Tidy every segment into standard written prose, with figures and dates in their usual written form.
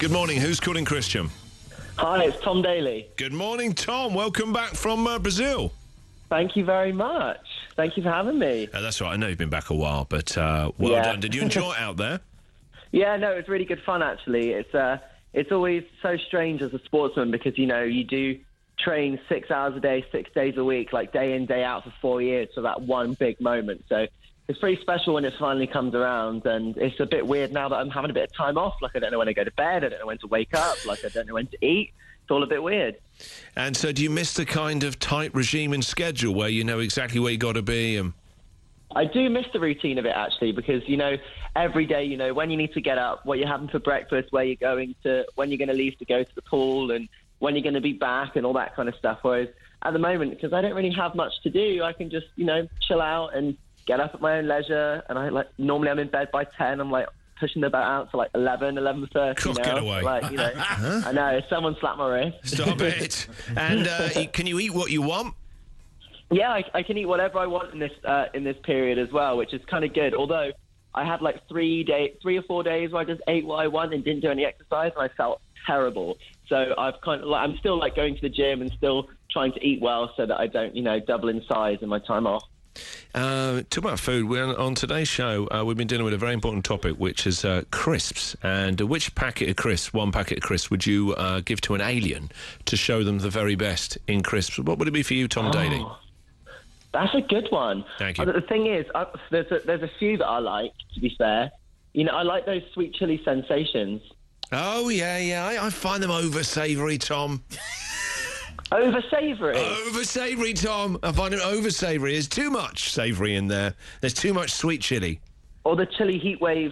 Good morning. Who's calling Christian? Hi, it's Tom Daly. Good morning, Tom. Welcome back from Brazil. Thank you very much. Thank you for having me. That's right. I know you've been back a while, but well done. Did you enjoy it out there? Yeah, no, it's really good fun, actually. It's always so strange as a sportsman because, you know, you do train 6 hours a day, 6 days a week, like day in, day out for 4 years for that one big moment. So it's pretty special when it finally comes around, and it's a bit weird now that I'm having a bit of time off. Like, I don't know when to go to bed, I don't know when to wake up, like, I don't know when to eat. It's all a bit weird. And so do you miss the kind of tight regime and schedule where you know exactly where you got to be? I do miss the routine of it, actually, because, you know, every day, you know, when you need to get up, what you're having for breakfast, where you're going to, when you're going to leave to go to the pool, and when you're going to be back and all that kind of stuff. Whereas at the moment, because I don't really have much to do, I can just, you know, chill out and get up at my own leisure. And normally I'm in bed by 10. I'm like pushing the boat out to like 11:30. God, get away. Like, you know, I know, someone slapped my wrist. Stop it. And can you eat what you want? Yeah, I can eat whatever I want in this period as well, which is kind of good. Although I had like 3 or 4 days where I just ate what I want and didn't do any exercise, and I felt terrible. So I've I'm still like going to the gym and still trying to eat well so that I don't, you know, double in size in my time off. Talk about food. On today's show, we've been dealing with a very important topic, which is crisps. And which packet of crisps, one packet of crisps, would you give to an alien to show them the very best in crisps? What would it be for you, Tom Daly? That's a good one. Thank you. The thing is, there's a few that I like, to be fair. You know, I like those sweet chili sensations. Oh, yeah. I find them over-savoury, Tom. Over-savoury? Over-savoury, Tom. I find it over-savoury. There's too much savoury in there. There's too much sweet chili. Or the chili heatwave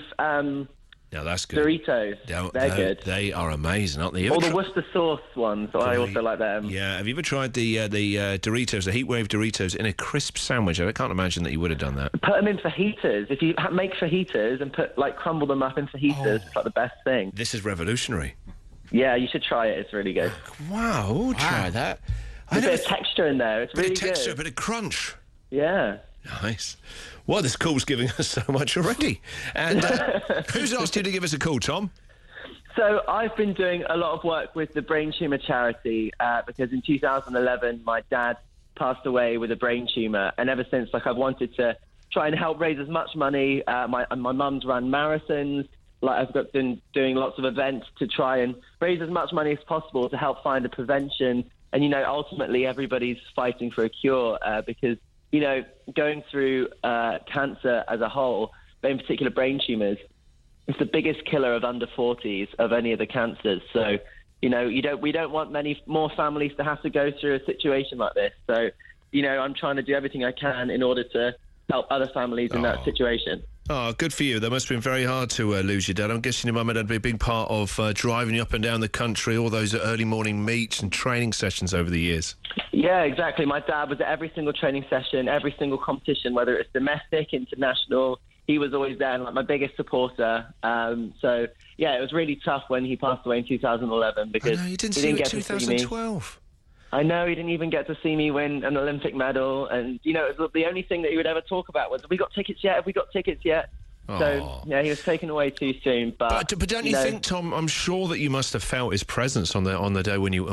No, that's good. Doritos. They're good. They are amazing, aren't they? Or the Worcester sauce ones. I also like them. Yeah. Have you ever tried the Doritos, the heatwave Doritos, in a crisp sandwich? I can't imagine that you would have done that. Put them in fajitas. If you make fajitas and crumble them up in fajitas, it's like the best thing. This is revolutionary. Yeah, you should try it. It's really good. Wow, we'll try that. There's a bit of texture in there. It's really good. A bit of texture, a bit of crunch. Yeah. Nice. Well, this call's giving us so much already. And who's asked you to give us a call, Tom? So I've been doing a lot of work with the Brain Tumour Charity because in 2011 my dad passed away with a brain tumour, and ever since, I've wanted to try and help raise as much money. My mum's run marathons. I've been doing lots of events to try and raise as much money as possible to help find a prevention. And, you know, ultimately everybody's fighting for a cure because, you know, going through cancer as a whole, but in particular brain tumours, it's the biggest killer of under 40s of any of the cancers. So, you know, we don't want many more families to have to go through a situation like this. So, you know, I'm trying to do everything I can in order to help other families in that situation. Oh, good for you. That must have been very hard to lose your dad. I'm guessing your mum and dad be a big part of driving you up and down the country, all those early morning meets and training sessions over the years. Yeah, exactly. My dad was at every single training session, every single competition, whether it's domestic, international. He was always there and my biggest supporter. So, yeah, it was really tough when he passed away in 2011 because he didn't get 2012. I know, he didn't even get to see me win an Olympic medal. And, you know, it was the only thing that he would ever talk about was, have we got tickets yet? Have we got tickets yet? Oh. So, yeah, he was taken away too soon. But don't you think, Tom, I'm sure that you must have felt his presence on the day when you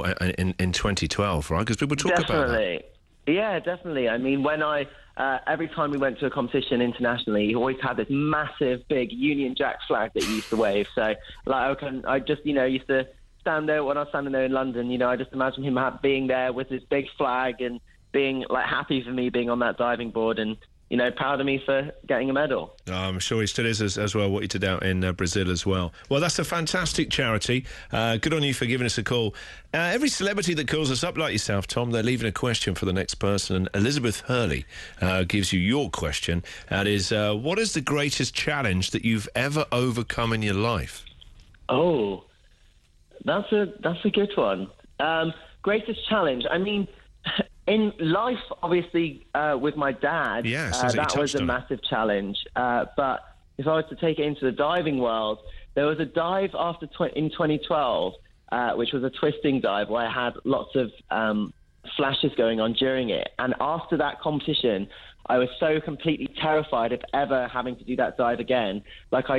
in 2012, right? Because people talk about that. Yeah, definitely. I mean, when every time we went to a competition internationally, he always had this massive, big Union Jack flag that he used to wave. So, I just, you know, used to stand there when I was standing there in London. You know, I just imagine him being there with his big flag and being happy for me being on that diving board and, you know, proud of me for getting a medal. Oh, I'm sure he still is as well, what he did out in Brazil as well. Well, that's a fantastic charity. Good on you for giving us a call. Every celebrity that calls us up like yourself, Tom, they're leaving a question for the next person. And Elizabeth Hurley gives you your question. That is, what is the greatest challenge that you've ever overcome in your life? Oh, that's a good one. Greatest challenge. I mean, in life, obviously, with my dad, that was a massive challenge. But if I was to take it into the diving world, there was a dive in 2012, which was a twisting dive where I had lots of flashes going on during it. And after that competition, I was so completely terrified of ever having to do that dive again.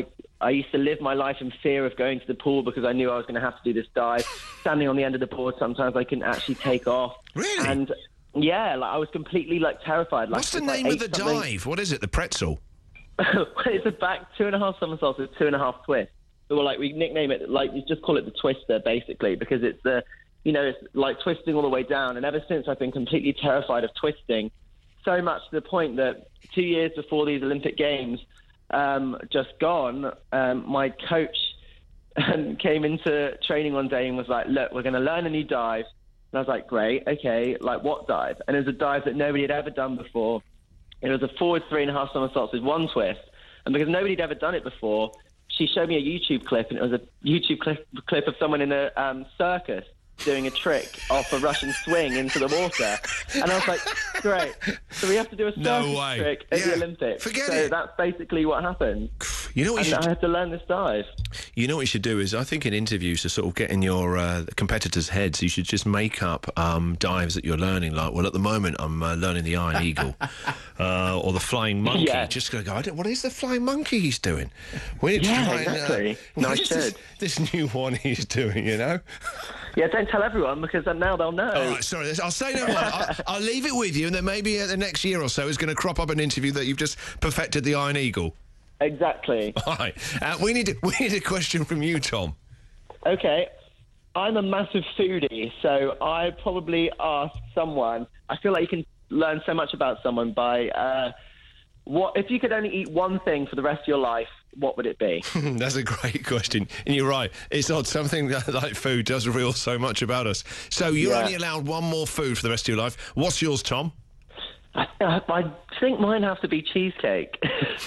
I used to live my life in fear of going to the pool because I knew I was going to have to do this dive. Standing on the end of the board, sometimes I couldn't actually take off. Really? And yeah, like I was completely like terrified. Like, What's the name of the dive? What is it? The pretzel? It's a back 2.5 somersaults with 2.5 twists. So we nickname it, like, you just call it the twister, basically, because it's it's like twisting all the way down. And ever since, I've been completely terrified of twisting, so much to the point that 2 years before these Olympic Games just gone, my coach came into training one day and was like, look, we're going to learn a new dive. And I was like, great, okay, like what dive? And it was a dive that nobody had ever done before. It was a forward 3.5 somersaults with 1 twist. And because nobody had ever done it before, she showed me a YouTube clip, and it was a YouTube clip of someone in a circus doing a trick off a Russian swing into the water. And I was like, great. So we have to do a circus trick at the Olympics. Forget it. That's basically what happened. You know what I had to learn this dive. You know what you should do is, I think in interviews, to sort of get in your competitors' heads, you should just make up dives that you're learning. Like, well, at the moment, I'm learning the Iron Eagle or the Flying Monkey. Yeah. Just going to go, what is the Flying Monkey he's doing? Exactly. No, I should. This new one he's doing, you know? Yeah, don't tell everyone, because now they'll know. All right, sorry. I'll say no more. I'll leave it with you, and then maybe the next year or so is going to crop up an interview that you've just perfected the Iron Eagle. Exactly. All right. We need a question from you, Tom. Okay. I'm a massive foodie, so I probably ask someone. I feel like you can learn so much about someone by what if you could only eat one thing for the rest of your life, what would it be? That's a great question. And you're right. It's odd. Something like food does reveal so much about us. So you're only allowed one more food for the rest of your life. What's yours, Tom? I think mine have to be cheesecake.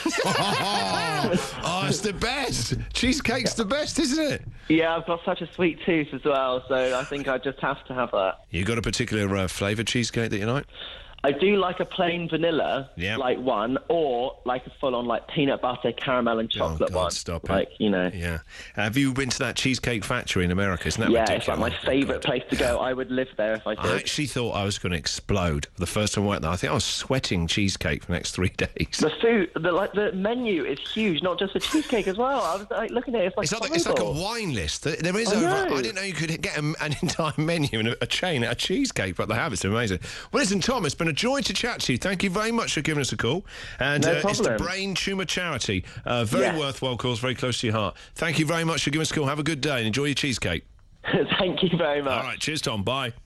Oh, it's the best. Cheesecake's the best, isn't it? Yeah, I've got such a sweet tooth as well, so I think I just have to have that. You got a particular flavour cheesecake that you like? I do like a plain vanilla, like one, or like a full-on like peanut butter, caramel, and chocolate one. Stop it. Yeah. Have you been to that Cheesecake Factory in America? Isn't that ridiculous? It's like my favourite place to go. I would live there if I could. I actually thought I was going to explode the first time I went there. I think I was sweating cheesecake for the next 3 days. The food, the menu is huge, not just the cheesecake as well. I was like looking at it, it's like a wine list. There is I didn't know you could get an entire menu and a chain at a cheesecake, but they have. It's amazing. Well, listen, Tom, it's been a joy to chat to you. Thank you very much for giving us a call. And it's the Brain Tumour Charity. Very worthwhile cause, very close to your heart. Thank you very much for giving us a call. Have a good day and enjoy your cheesecake. Thank you very much. All right, cheers, Tom. Bye.